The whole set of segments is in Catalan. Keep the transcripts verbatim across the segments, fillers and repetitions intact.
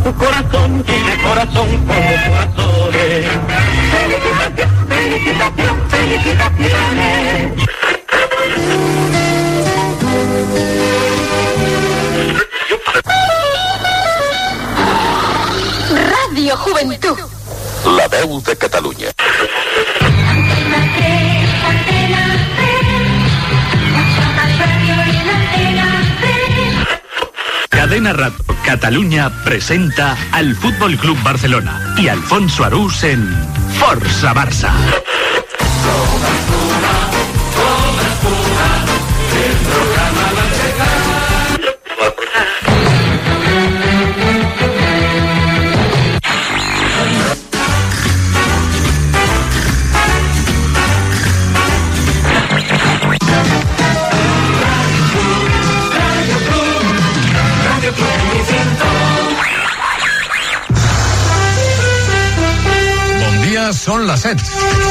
Tu corazón tiene corazón como corazones. Felicitación, felicitaciones. Radio Juventud. La veu de Catalunya. Cadena Radio Catalunya presenta al Fútbol Club Barcelona y Alfonso Arús en Força Barça. Són les set.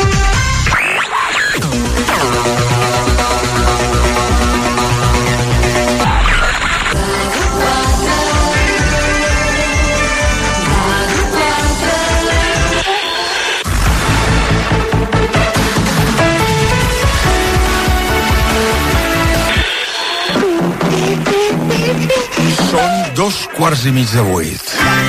Són dos quarts i mig de vuit.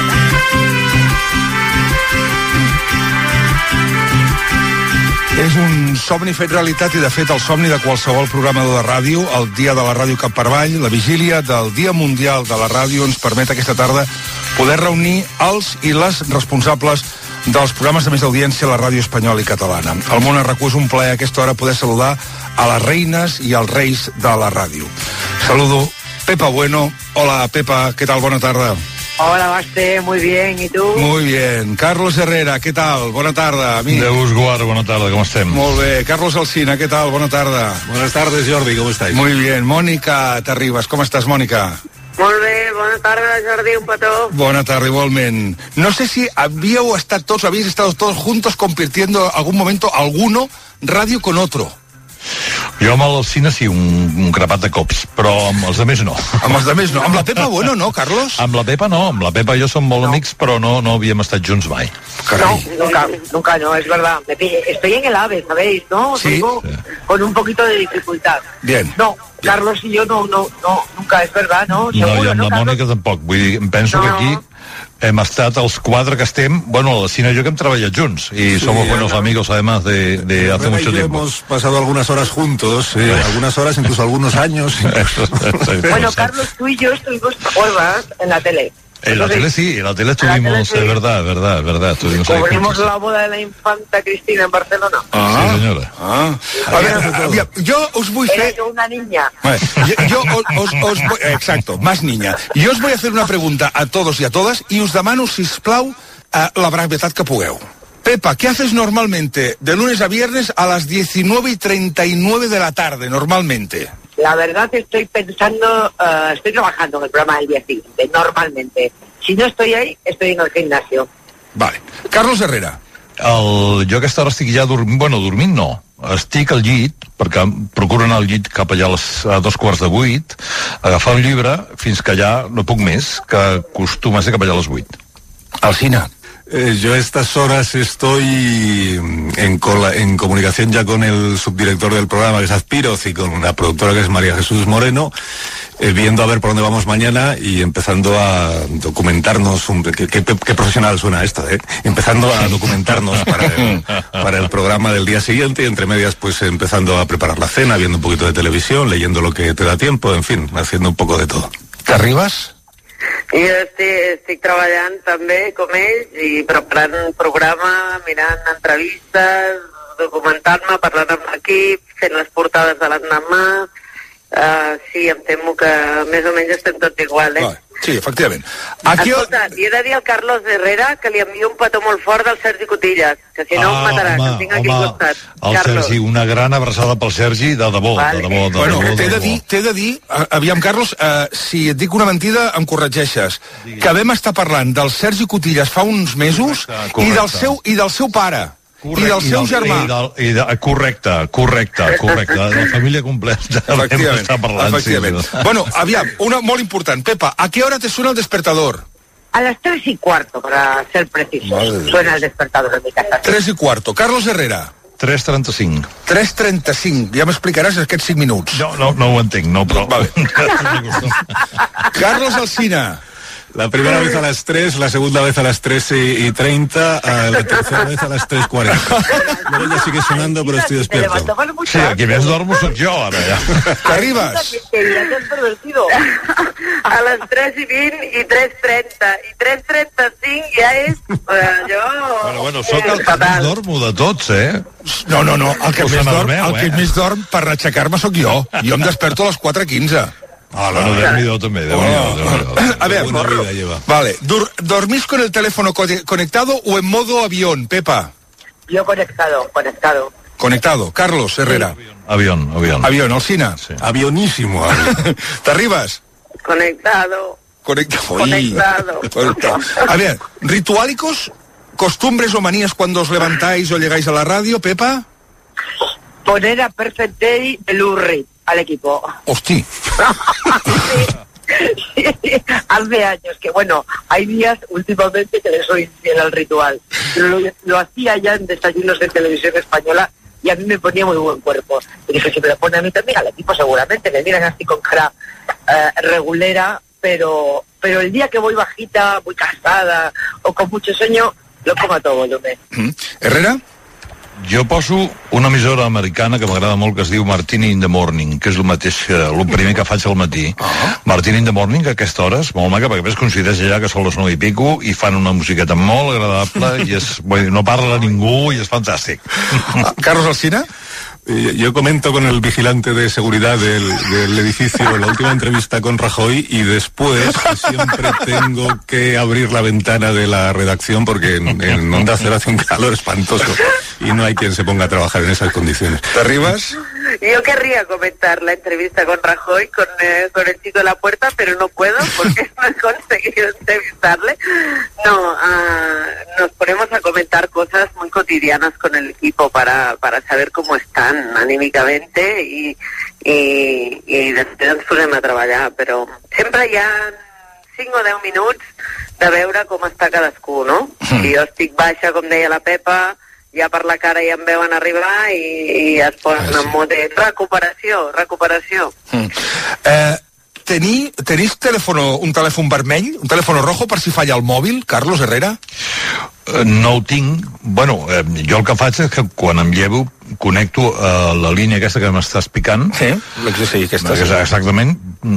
És un somni fet realitat i, de fet, el somni de qualsevol programador de ràdio. El dia de la ràdio cap per avall, la vigília del Dia Mundial de la Ràdio, ens permet aquesta tarda poder reunir els i les responsables dels programes de més audiència a la ràdio espanyola i catalana. Al món arracú és un plaer a aquesta hora poder saludar a les reines i als reis de la ràdio. Saludo Pepa Bueno. Hola, Pepa, què tal? Bona tarda. Hola, Baste, muy bien, ¿y tú? Muy bien. Carlos Herrera, ¿qué tal? Bona tarda, amic. Déu us guard, bona tarda, com estem? Molt bé. Carlos Alsina, ¿qué tal? Bona tarda. Buenas tardes, Jordi, ¿cómo estáis? Muy bien. Mónica Terribas, ¿cómo estás, Mónica? Molt bé, bona tarda, Jordi, un petó. Bona tarda, igualment. No sé si habíeu estat tots, habéis estado todos juntos compartiendo algún momento alguno radio con otro. Jo amb l'Alsina sí, un, un grapat de cops, però amb els altres no. Amb els altres no. Amb la Pepa Bueno, no, Carlos? Amb la Pepa no, amb la Pepa i jo som molt no. amics, però no, no havíem estat junts mai. Caray. No, nunca, nunca no, es verdad. Estoy en el AVE, ¿sabéis? ¿No? Sí. Tengo sí. con un poquito de dificultad. Bien. No, Bien. Carlos y yo no, no, no, nunca, es verdad, ¿no? Seguro, no, i amb ¿no, la Mònica Carlos? tampoc. Vull dir, em penso no. que aquí hem estat els quatre que estem, bueno, la Cina i jo que hem treballat junts y sí, somos buenos no. amigos además de, de hace mucho tiempo. Hemos pasado algunas horas juntos, eh, sí. algunas horas, incluso algunos años. Bueno, Carlos, tú y yo estuvimos, ¿te acuerdas? En la tele. En la tele sí, en la tele estuvimos, es verdad, verdad, verdad. Cubrimos la boda de la infanta Cristina en Barcelona. Ah, sí, senyora. Ah. A veure, aviam, jo us vull fer... Era yo una niña. Vale, yo, yo os, os, os voy... Exacto, más niña. Yo os voy a hacer una pregunta a todos y a todas y us demano, sisplau, a la brevetat que pugueu. Pepa, ¿qué haces normalmente de lunes a viernes a las diecinueve y treinta y nueve de la tarde, normalmente? La verdad estoy pensando, uh, estoy trabajando en el programa del día siguiente, normalmente. Si no estoy ahí, estoy en el gimnasio. Vale. Carlos Herrera. El, jo aquesta hora estic ja dormint, bueno, dormint no, estic al llit, perquè procuro anar al llit cap allà a, les, a dos quarts de vuit, agafar un llibre fins que ja no puc més, que acostuma a ser cap allà a les vuit. Alsina. Eh, yo a estas horas estoy en, cola, en comunicación ya con el subdirector del programa, que es Azpiroz, y con la productora, que es María Jesús Moreno, eh, viendo a ver por dónde vamos mañana y empezando a documentarnos. Un, qué, qué, qué profesional suena esto, ¿eh? Empezando a documentarnos para el, para el programa del día siguiente, y entre medias pues empezando a preparar la cena, viendo un poquito de televisión, leyendo lo que te da tiempo, en fin, haciendo un poco de todo. T'arribes? Jo estic, estic treballant també com ells i preparant un programa, mirant entrevistes, documentant-me, parlant amb l'equip, fent les portades de l'endemà. Uh, sí, em temo que més o menys estem tots igual, eh? Vale. Sí, efectivament. Aquí... Escolta, li he de dir al Carlos Herrera que li envio un petó molt fort del Sergi Cotillas, que si no ah, em matarà, home, que el tinc aquí al costat. El Carlos. Sergi, una gran abraçada pel Sergi, de debò, vale. de debò, de bueno, debò. T'he de dir, t'he de dir, aviam, Carlos, uh, si et dic una mentida, em corregeixes, sí. que vam estar parlant del Sergi Cotillas fa uns mesos correcte, correcte. i del seu i del seu pare. Correcte, i del seu i del, germà. I del, i de, correcte, correcte, correcte. De la família completa. Efectivament, efectivament. Sí, bueno, aviam, una molt important. Pepa, ¿a qué hora te suena el despertador? A las tres y cuarto, para ser preciso. Suena el despertador en mi casa. Tres i cuarto. Carlos Herrera. tres trenta-cinc. tres trenta-cinc. Ja m'explicaràs aquests cinc minuts. No, no, no ho entenc, no, però... Vale. Carlos Alsina. La primera vez a las tres, la segunda vez a las tres y treinta, la tercera vez a las tres cuarenta. Luego ya sigue sonando, pero estoy despierto. Sí, aquí més dormo soc jo, ara, ja. T'arribes? A les tres i vint i tres trenta. I tres trenta-cinc ja és... Jo... Bueno, bueno, soc el que més dormo de tots, eh? No, no, no, el que, Us més dorm, n'adoneu, el que eh? més dorm per aixecar-me sóc jo. Jo em desperto a les quatre quinze. Ah, bueno, Déu-n'hi-do també, Déu-n'hi-do. Déu-n'hi-do. A ver, vale, Dur- ¿dormís con el teléfono co- conectado o en modo avión, Pepa? Yo conectado, conectado. Conectado. Carlos Herrera. Avión, avión. Avión, Alsina. Sí. Avionísimo. ¿T'arribes? Conectado. Conecta- Conectado. Conectado. A ver, rituálicos, costumbres o manías cuando os levantáis o llegáis a la radio, Pepa. Poner a Perfect Day de Lou Reed al equipo. Hostia. Sí, hace años que, bueno, hay días últimamente que le soy infiel al ritual, pero lo, lo hacía ya en desayunos de televisión española y a mí me ponía muy buen cuerpo. Y dije, si me lo pone a mí también, al equipo seguramente, me miran así con cara eh, regulera, pero, pero el día que voy bajita, muy cansada o con mucho sueño, lo pongo a todo volumen. Mm. Herrera? Jo poso una emissora americana que m'agrada molt, que es diu Martini in the Morning, que és el mateix, el primer que faig al matí. Uh-huh. Martini in the Morning, a aquesta hora, és molt maca, perquè a més coincideix allà que són les nou i pico, i fan una musiqueta molt agradable, i és, bueno, no parla ningú, i és fantàstic. Carlos Alsina? Yo comento con el vigilante de seguridad del, del edificio la última entrevista con Rajoy y después siempre tengo que abrir la ventana de la redacción porque en, en Onda Cero hace un calor espantoso y no hay quien se ponga a trabajar en esas condiciones. ¿T'arribes? Yo querría comentar la entrevista con Rajoy, con, eh, con el chico de la puerta, pero no puedo porque no he conseguido entrevistarle. No, uh, nos ponemos a comentar cosas muy cotidianas con el equipo para, para saber cómo están anímicamente i, i, i després ens posem a treballar, però sempre hi ha cinc o deu minuts de veure com està cadascú, no? Mm. Si jo estic baixa, com deia la Pepa, ja per la cara ja em veuen arribar i, i es posen ah, sí. en mode de recuperació, recuperació. Mm. Eh, tení, tenis teléfono, un telèfon vermell, un telèfon rojo per si falla el mòbil, Carlos Herrera? No ho tinc. Bueno, eh, jo el que faig és que quan em llevo connecto a la línia aquesta que m'estàs picant. Sí, sí, aquesta. Exactament.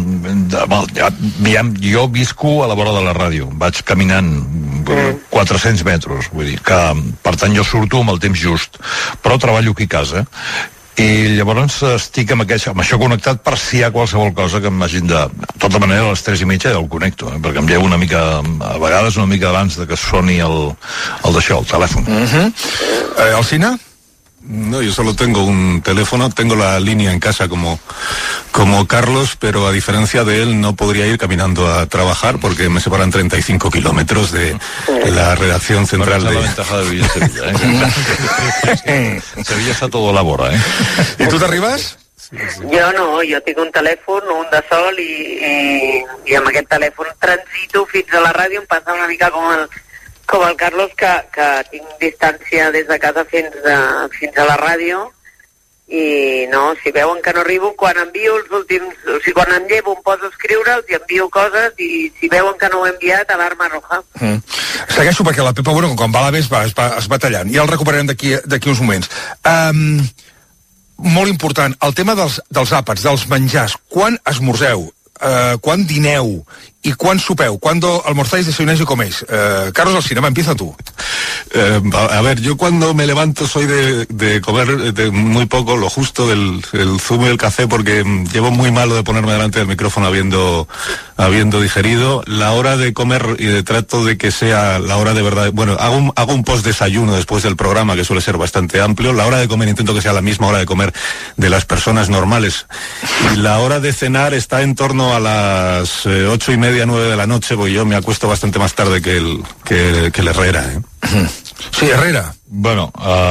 Jo visco a la vora de la ràdio. Vaig caminant quatre-cents metres. Vull dir que, per tant, jo surto amb el temps just. Però treballo aquí a casa. I llavors estic amb, aquest, amb això connectat per si hi ha qualsevol cosa que m'hagin de... De tota manera, a les tres i mitja ja el connecto, eh? Perquè em llevo una mica, a vegades una mica abans de que soni el, el d'això, el telèfon. Uh-huh. eh, Alsina? No, yo solo tengo un teléfono, tengo la línea en casa como, como Carlos, pero a diferencia de él no podría ir caminando a trabajar porque me separan treinta y cinco kilómetros de la redacción central bueno, de... la ventaja de vivir en Sevilla, ¿eh? En Sevilla está todo a la vora, ¿eh? I tu t'arribes? Sí, sí. Jo no, jo tinc un telèfon, un de sol, i, i, i amb aquest telèfon transito fins a la ràdio, em passa una mica com el com el Carlos, que, que tinc distància des de casa fins a, fins a la ràdio, i no, si veuen que no arribo, quan envio els últims, o sigui, quan em llevo em poso a escriure'ls i envio coses, i si veuen que no ho he enviat, alarma roja. Mm. Segueixo perquè la Pepa, bueno, quan va a la bé es va, es va, es va tallant, i el recuperarem d'aquí d'aquí uns moments. Um, molt important, el tema dels, dels àpats, dels menjars, quan esmorzeu? Uh, quan dineu i quan sopeu, cuando almorzáis, desayunáis y coméis. Uh, Carlos Alsina, empieza tú. Eh, a, a ver, yo cuando me levanto soy de, de comer de muy poco, lo justo del el zumo y el café, porque llevo muy malo de ponerme delante del micrófono habiendo habiendo digerido. La hora de comer, y de trato de que sea la hora de verdad, bueno, hago un, hago un post desayuno después del programa, que suele ser bastante amplio. La hora de comer intento que sea la misma hora de comer de las personas normales. Y la hora de cenar está en torno a las eh, ocho y media, nueve de la noche, porque yo me acuesto bastante más tarde que el, que, que el Herrera, ¿eh? Sí, Herrera. Bueno,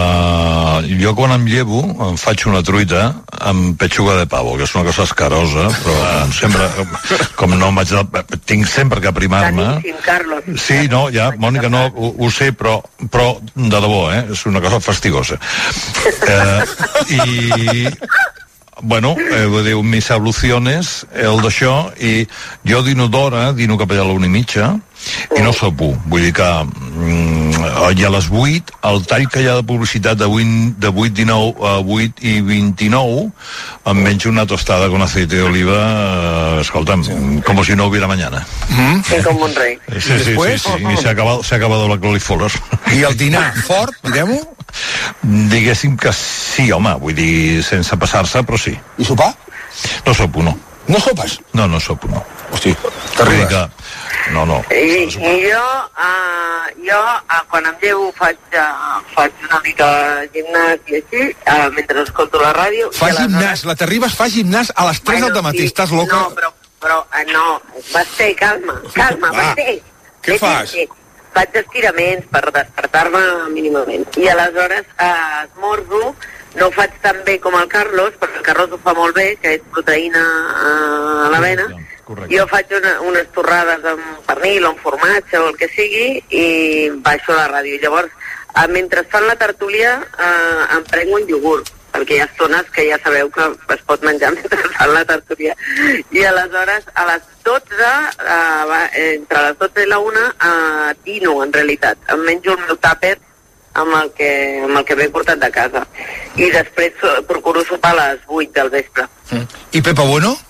uh, jo quan em llevo em faig una truita amb petxuga de pavo, que és una cosa escarosa, però com sempre, com no em vaig de, tinc sempre que aprimar-me. Caríssim, Carlos. Sí, no, ja, Mònica, no, ho, ho sé, però, però de debò, eh? És una cosa fastigosa. Uh, I... Bueno, eh, diu, mis abluciones, el d'això, i jo dino d'hora, dino cap allà a la una i mitja, i no sopo. Vull dir que mm, i a les vuit, el tall que hi ha de publicitat de vuit dinou a vuit i vint-i-nou, em menjo una tostada con aceite de oliva, eh, escolta'm, sí. Com si no hubiera mañana. Mm. Sí, com un rei. Sí, sí, sí, sí, sí. I s'ha acabat, s'ha acabat la Colifuller. I el dinar fort, direm-ho? Diguéssim que sí, home, vull dir, sense passar-se, però sí. I sopar? No sopo, no. No sopes? No, no sopo, no. Hosti, t'arriba. Que... No, no. I, i jo, uh, jo uh, quan em llevo faig, uh, faig una mica de gimnàs i així, uh, mentre escolto la ràdio. Fa gimnàs, la Terribas fa gimnàs a les tres bueno, del matí, sí. Estàs loca? No, però, però uh, no, Basté, calma, calma, ah, Basté. Què sí, fas? Sí, sí. Faig estiraments per despertar-me mínimament. I aleshores uh, esmorzo, no ho faig tan bé com el Carlos, perquè el Carlos ho fa molt bé, que és proteïna uh, a l'avena. Correcte. Jo faig una, unes torrades amb pernil o amb formatge o el que sigui i baixo a la ràdio. Llavors, eh, mentre fan la tertúlia, eh, em prenc un iogurt, perquè hi ha estones que ja sabeu que es pot menjar mentre fan la tertúlia. I aleshores, a les dotze, eh, entre les dotze i la una, eh, dino, en realitat. Em menjo el meu tàper amb el que, amb el que m'he portat de casa. I després so, procuro sopar a les vuit del vespre. Mm. I Pepa Bueno?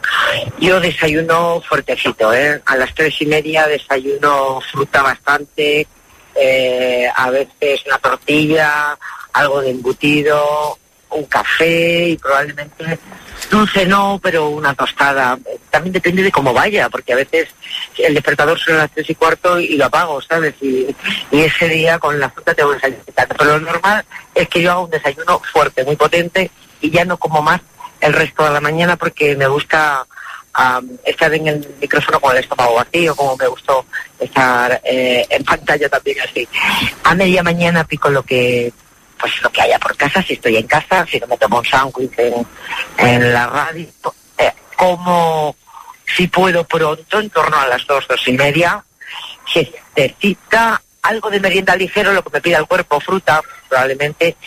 Yo desayuno fuertecito, ¿eh? A las tres y media desayuno fruta bastante, eh, a veces una tortilla, algo de embutido, un café y probablemente dulce no, pero una tostada. También depende de cómo vaya, porque a veces el despertador suena a las tres y cuarto y lo apago, ¿sabes? Y, y ese día con la fruta tengo que desayunar. Pero lo normal es que yo haga un desayuno fuerte, muy potente, y ya no como más el resto de la mañana porque me gusta um, estar en el micrófono con el estómago vacío, como me gustó estar eh, en pantalla también así. A media mañana pico lo que pues lo que haya por casa, si estoy en casa, si no me tomo un sándwich en, en la radio, eh, como si puedo pronto, en torno a las dos, dos y media, siestecita, algo de merienda ligero, lo que me pida el cuerpo, fruta probablemente,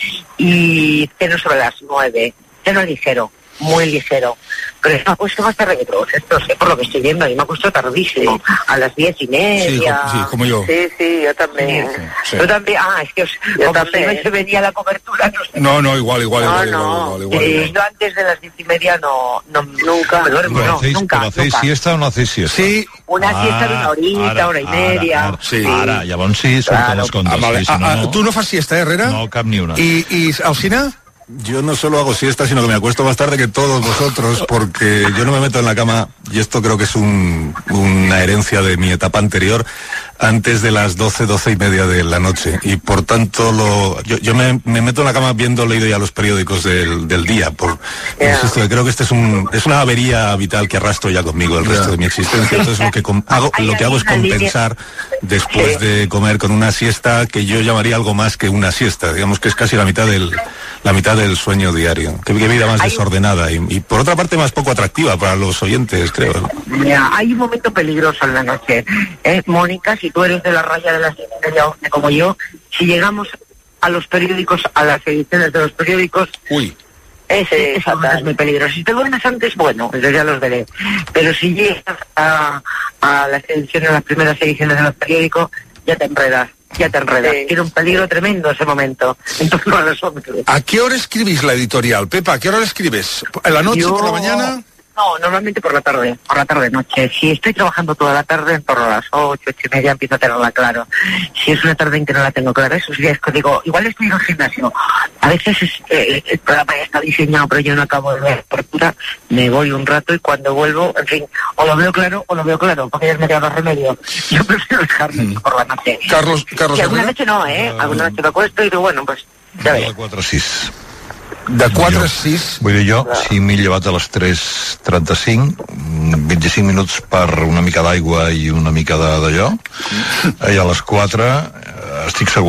y ceno sobre las nueve, ceno ligero, muy ligero, pero me ha puesto más tarde que todos estos, ¿eh? Por lo que estoy viendo, y me ha puesto tardísimo, a las diez y media. Sí, sí, como yo. Sí, sí, yo también. Sí, sí. Yo también, ah, es que os, como también no se venía la cobertura, no sé. No, no, igual, igual, no, igual, no. igual, igual, igual, Eh, igual. Yo antes de las diez y media no, no nunca me duermo, no, hacéis, nunca, ¿Pero hacéis nunca. siesta o no hacéis siesta? Sí. Una Ah, siesta de una horita, ara, hora y ara, media. Ara, sí. ara, llavors sí, surten Claro. les contes. Ah, vale. Sí, si ah, no, ah, no. tu no fas siesta, eh, Herrera? No, cap ni una. I, i Alsina? Yo no solo hago siesta, sino que me acuesto más tarde que todos vosotros, porque yo no me meto en la cama, y esto creo que es un, una herencia de mi etapa anterior, antes de las doce, doce y media de la noche. Y por tanto, lo, yo, yo me, me meto en la cama viendo leído ya los periódicos del, del día. Por, Yeah. insisto, creo que este es un, es una avería vital que arrastro ya conmigo el resto Yeah. de mi existencia. Entonces lo que com- hago, lo que hago es compensar después de comer con una siesta que yo llamaría algo más que una siesta. Digamos que es casi la mitad del, la mitad del sueño diario. Qué, qué vida más desordenada y, y por otra parte más poco atractiva para los oyentes, creo. Mira, hay un momento peligroso en la noche. ¿eh? Mónica, si tú eres de la raya de las siete y media, once como yo, si llegamos a los periódicos, a las ediciones de los periódicos, Uy. ese, ese momento es muy peligroso. Si te duermes antes, bueno, pues yo ya los veré. Pero si llegas a, a las ediciones, las primeras ediciones de los periódicos, ya te enredas. Ya te enredas. Sí. Tiene un peligro tremendo ese momento. En torno a las once. ¿A qué hora escribís la editorial? Pepa, ¿a qué hora la escribes? ¿En la noche, Yo- por la mañana? No, normalmente por la tarde, por la tarde-noche. Si estoy trabajando toda la tarde, en torno a las ocho, ocho y media, empiezo a tenerla claro. Si es una tarde en que no la tengo clara, esos días que digo, igual estoy en el gimnasio. A veces es, eh, el programa ya está diseñado, pero yo no acabo de ver la apertura, me voy un rato y cuando vuelvo, en fin, o lo veo claro o lo veo claro, porque ya me queda más remedio. Yo prefiero dejarme Mm. por la noche. Carlos, Carlos Y alguna Herrera? noche no, ¿eh? Alguna noche me acuesto y digo, bueno, pues, ya De veré. quatre a sis. De quatre Jo. a sis. Vull dir, jo, si m'he llevat a les tres trenta-cinc, mm, vint-i-cinc minuts per una mica d'aigua i una mica de- d'allò, i a les quatre eh, estic segut.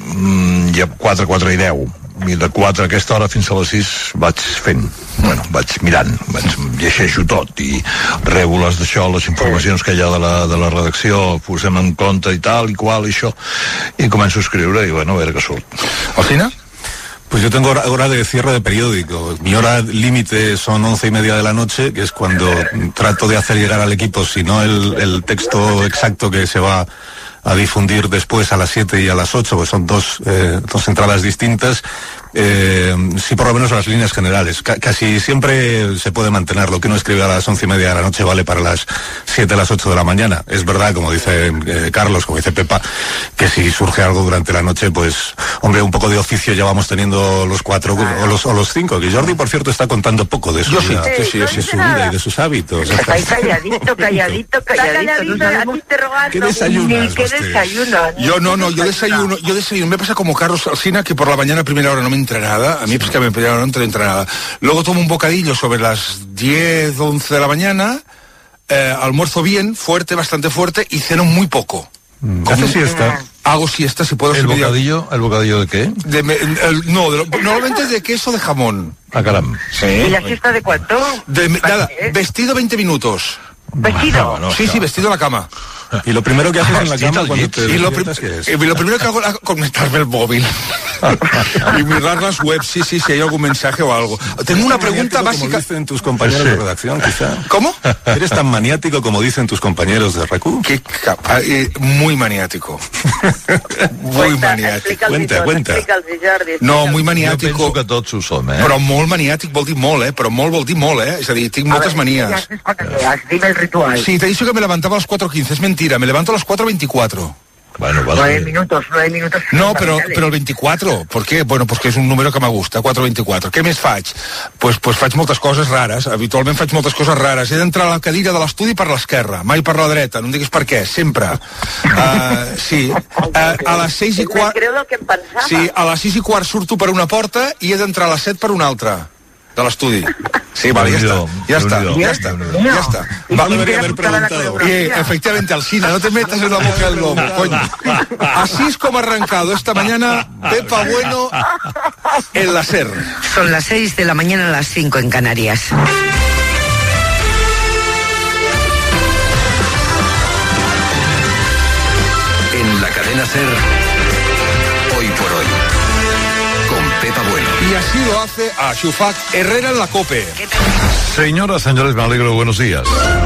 mm, ja quatre, quatre i deu. I de quatre a aquesta hora fins a les sis vaig fent, bueno, vaig mirant, vaig, llegeixo tot i rebo les d'això, les informacions que hi ha de la, de la redacció, posem en compte i tal i qual i això, i començo a escriure i bueno, a veure què surt. Alcina? Pues yo tengo hora, hora de cierre de periódico. Mi hora límite son once y media de la noche, que es cuando trato de hacer llegar al equipo, si no el, el texto exacto que se va a difundir después a las siete y a las ocho, pues son dos, eh, dos entradas distintas. Eh, sí, por lo menos las líneas generales. C- casi siempre se puede mantener. Lo que uno escribe a las once y media de la noche vale para las siete, las ocho de la mañana. Es verdad, como dice eh, Carlos, como dice Pepa, que si surge algo durante la noche, pues, hombre, un poco de oficio ya vamos teniendo los cuatro o los, o los cinco. Que Jordi, por cierto, está contando poco de su Yo vida, sí, sí, sí, de sí, su vida y de sus hábitos. Está ahí calladito, calladito, calladito. No sabemos ¿Qué desayunas, ni qué usted? desayuno. Yo no, no, yo desayuno, yo desayuno. Me pasa como Carlos Alsina, que por la mañana a primera hora no me entra nada. A mí pues que a mi primera hora no me entra nada. Luego tomo un bocadillo sobre las diez, once de la mañana, eh, almuerzo bien, fuerte, bastante fuerte, y ceno muy poco. ¿Hace siesta? Hago siesta si puedo. ¿El subir- bocadillo? ¿El bocadillo de qué? De me- el- no, de lo- normalmente de queso de jamón. Ah, caram. ¿Y la siesta de cuánto? De, nada, vestido veinte minutos. ¿Vestido? No, Sí, sí, vestido en la cama. Y lo primero que haces en la Hostia, cama el cuando git. te Y lo, despiertas, prim- ¿qué es? y lo primero que hago es conectarme el móvil y mirar las webs, sí, sí, si hay algún mensaje o algo. Tengo una pregunta Maniático como básica. dicen tus compañeros de redacción, quizá. ¿Cómo? ¿Eres tan maniático como dicen tus compañeros de R Q? Qué capa- eh, muy maniático. Muy Cuenta, maniàtic. explica'ls-hi Cuenta, tot, cuenta. explica'ls-hi, Jordi, No, explica'ls-hi. muy Jo maniàtico. penso que tots ho som, eh? Però molt maniàtic vol dir molt, eh? Però molt vol dir molt, eh? És a dir, tinc moltes manies. Dime el ritual. Sí, te he dicho que me levantaba a las cuatro quince, es mentira, me levanto a las cuatro veinticuatro. Bueno, Nueve vale. minutos, nueve minutos. No, pero, fundamentales. pero el veinticuatro, ¿por qué? Bueno, pues que és un número que me gusta, quatre veinticuatro. Què més faig? Pues, pues faig moltes coses rares, habitualment faig moltes coses rares. He d'entrar a la cadira de l'estudi per l'esquerra, mai per la dreta, no em diguis per què, sempre. Uh, sí, uh, a les seis i quart... Creu el que em pensava. Sí, a les sis i quart surto per una porta i he d'entrar a les set per una altra de l'estudi. Sí, vale, ja està, ja està, ja està, ja està. Va, debería haber preguntado. Eh, efectivamente, Alsina, no te metas en la boca del lobo, coño. Así es como ha arrancado esta mañana Pepa Bueno en la SER. Son las seis de la mañana a las cinco en Canarias. En la cadena SER, hoy por hoy, con Pepa Bueno. Y así lo hace a Shufak Herrera en la COPE. Señoras, señores, me alegro. Buenos días.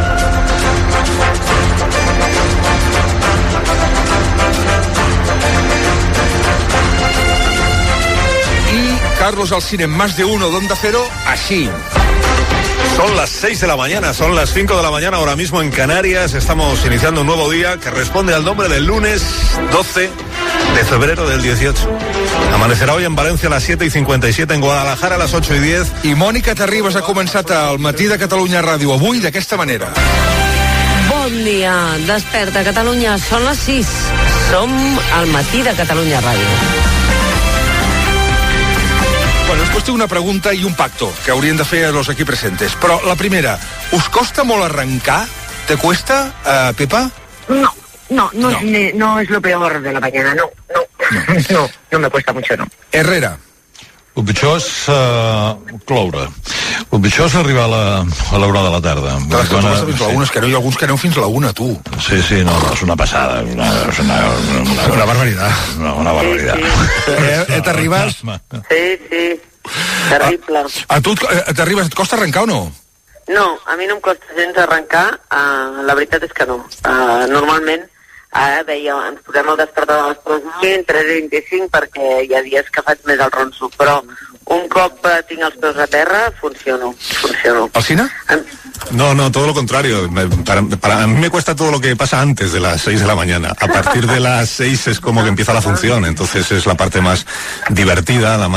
Y Carlos Alsina en Más de Uno, Donde Cero, así. Son las seis de la mañana, son las cinco de la mañana ahora mismo en Canarias. Estamos iniciando un nuevo día que responde al nombre del lunes doce de febrero del dieciocho. Amanecerà hoy en Valencia a las siete y cincuenta y siete, en Guadalajara a las ocho y diez. I Mònica Terribas ha començat al matí de Catalunya Ràdio avui d'aquesta manera. Bon dia, desperta Catalunya, són les sis. Som al matí de Catalunya Ràdio. Bueno, us qüestió una pregunta i un pacto que haurien de fer los aquí presentes. Però la primera, us costa molt arrencar? ¿Te cuesta, uh, Pepa? No, no, no, No. Es, ne- no es lo peor de la mañana, no, no, no, no me cuesta mucho, no. Herrera. El pitjor és uh, cloure. El pitjor és arribar a la, a l'hora de la tarda. De les que Bona- tu vas fins a la una, és que no hi ha alguns que aneu fins a la una, tu. Sí, sí, no, no, és una passada. Una, és una, una, Una barbaritat. una, una barbaritat. Eh, eh, t'arribes? Sí, sí, terrible. A tu eh, t'arribes, et costa arrencar o no? No, a mi no em costa gens arrencar, uh, la veritat és que no. Uh, normalment, ara deia, ens posem el despertador a les tres vint, tres vint-i-cinc, perquè hi ha dies que faig més el ronso, però un cop uh, tinc els peus a terra, funciono, funciono. Alsina? Em- No, no, todo lo contrario. Me- Para, para a mí me cuesta todo lo que pasa antes de las seis de la mañana. A partir de las seis es como que empieza la función, entonces es la parte más divertida, la más...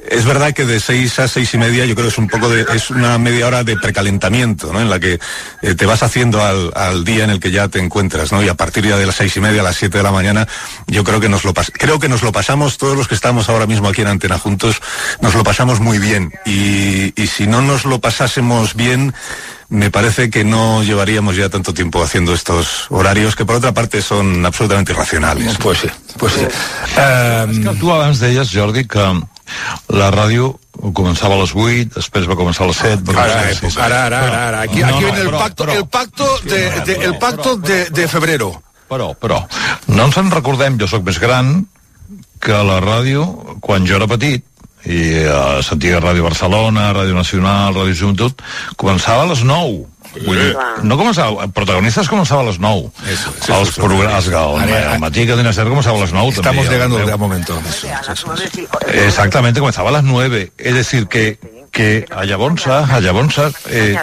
Es verdad que de seis a seis y media yo creo que es un poco de, es una media hora de precalentamiento, ¿no? En la que eh, te vas haciendo al, al día en el que ya te encuentras, ¿no? Y a partir ya de las seis y media a las siete de la mañana, yo creo que nos lo pas creo que nos lo pasamos todos los que estamos ahora mismo aquí en Antena juntos, nos lo pasamos muy bien. Y, y si no nos lo pasásemos bien, me parece que no llevaríamos ya tanto tiempo haciendo estos horarios, que por otra parte son absolutamente irracionales. Pues sí, pues sí. Um... Tu abans deies, Jordi, que la ràdio començava a les vuit, després va començar a les set... Ara, ara, ara, ara, ara. Aquí, no, aquí no, viene el però, pacto, però, el pacto de, de, el pacto de, de febrero. Però, però, no ens en recordem, jo sóc més gran, que la ràdio, quan jo era petit, i uh, sentia Ràdio Barcelona, Ràdio Nacional, Ràdio Joventut, començava a les nou. Vull dir, no començava, protagonistes començava a les nou. Eso, sí, els programes, el matí que Cadena Ser començava a les nou. Estamos també, llegando al de momento. Eso, eso, eso. Exactamente, comenzaba a las nueve. Es decir, que, que a Llavonsa, a Llavonsa, eh,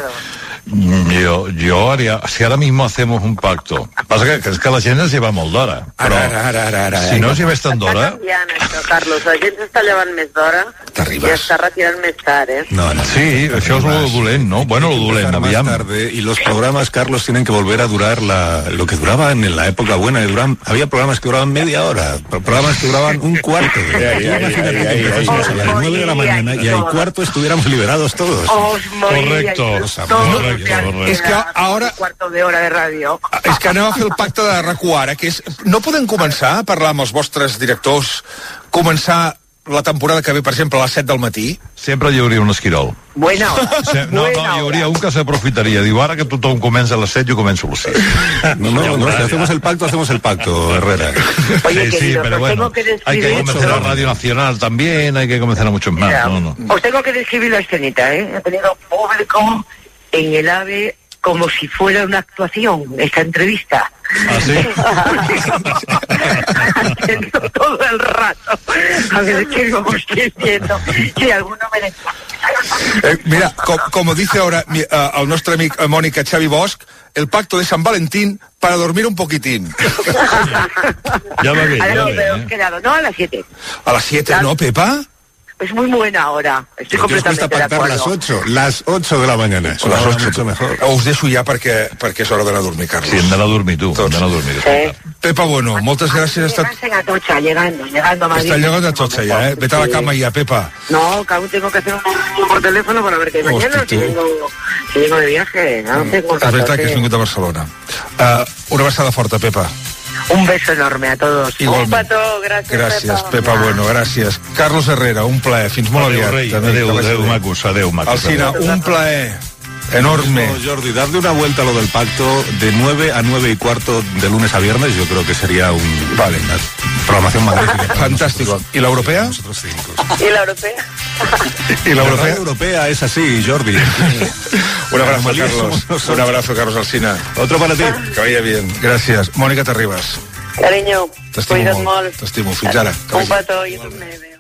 yo, yo haría, si ahora mismo hacemos un pacto, pasa que, que es que la gent es lleva molt d'hora, però ara, ara, ara, ara, si no es lleves tant d'hora... Està canviant això, Carlos, la gent s'està llevant més d'hora i està retirant més tard, ¿eh? No, no. Sí, això és lo dolent, ¿no? Bueno, lo dolent, aviam. Tarde, y los programas, Carlos, tienen que volver a durar la, lo que duraban en la época buena. Duraban, había programas que duraban media hora, programas que duraban un cuarto. Imagínate que empezásemos a las nueve de la mañana y al cuarto estuviéramos liberados todos. Correcto, correcto. És que ara... Un cuarto de hora de ràdio. És que anem a fer el pacte de RAC u ara, que és... No podem començar a parlar amb els vostres directors, començar la temporada que ve, per exemple, a les set del matí? Sempre hi hauria un esquirol. Buena hora. No, no, hi hauria un que s'aprofitaria. Diu, ara que tothom comença a les set, jo començo a les set. No, no, no, si hacemos el pacto, hacemos el pacto, Herrera. Oye, sí, sí, pero bueno, tengo que hay que convencer a Radio Nacional también, hay que convencer a muchos más. Mira, no, no. Os tengo que describir la escenita, ¿eh? He tenido público en el AVE como si fuera una actuación, esta entrevista. ¿Ah, sí? Haciendo todo el rato. A ver qué como estoy viendo. Si alguno me... Eh, mira, com, como dice ahora mi, uh, el nostre amic uh, Mònica Xavi Bosch, el pacto de San Valentín para dormir un poquitín. Ya va bien, a ya ver, va bien, pero ¿eh? quedado, no, a las siete. A las siete, ¿no, Pepa? Es muy buena hora. Estoy completamente de acuerdo. Las ocho, las ocho de la mañana. O las ocho, mucho mejor. Us deixo ja perquè, perquè és hora d'anar a dormir, Carlos. Sí, hem d'anar a dormir, tu. Hem d'anar a dormir. Sí. Pepa Bueno, moltes gràcies. Estat... en Atocha, llegando, llegando a Madrid. Está llegando a Atocha ya, ¿eh? Vete a la cama ya, Pepa. No, que aún tengo que hacer un por teléfono para ver qué hay mañana. Si vengo, si vengo de viaje, no tengo un rato. És veritat que has vingut a Barcelona. Uh, una abraçada forta, Pepa. Un beso enorme a todos. Igualment. Un petó, gràcies, Gràcies, Pepa. Pepa Bueno, gràcies. Carlos Herrera, un plaer. Fins molt Adéu, aviat. rei. Adéu, Adéu, adéu, adéu, macos, adéu, macos. Alcina, un plaer enorme. No, Jordi, darle una vuelta a lo del pacto de nueve a nueve y cuarto de lunes a viernes, yo creo que sería un... Vale. Una programación magnífica. Fantástico. ¿Y la europea? Nosotros cinco. ¿Y la europea? ¿Y la La europea? radio europea es así, Jordi. Un abrazo, Carlos. Un abrazo, Carlos Alsina. Otro para ti. Que vaya bien. Gràcies. Mònica Terribas. Carinyo, T'estimo cuida't molt. molt. T'estimo. Fins ara. Que Un vagi. petó i també.